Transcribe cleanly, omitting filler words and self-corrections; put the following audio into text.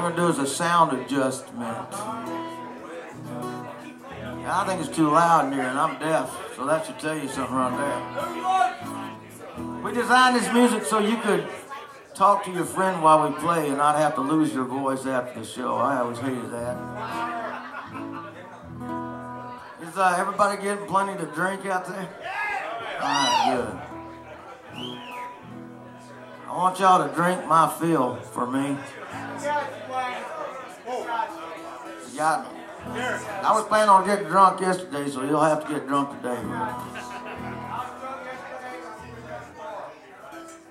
going to do is a sound adjustment. I think it's too loud in here, and I'm deaf, so that should tell you something right there. We designed this music so you could talk to your friend while we play and not have to lose your voice after the show. I always hated that. Is everybody getting plenty to drink out there? All right, good. I want y'all to drink my fill for me. You got me. I was planning on getting drunk yesterday, so you'll have to get drunk today.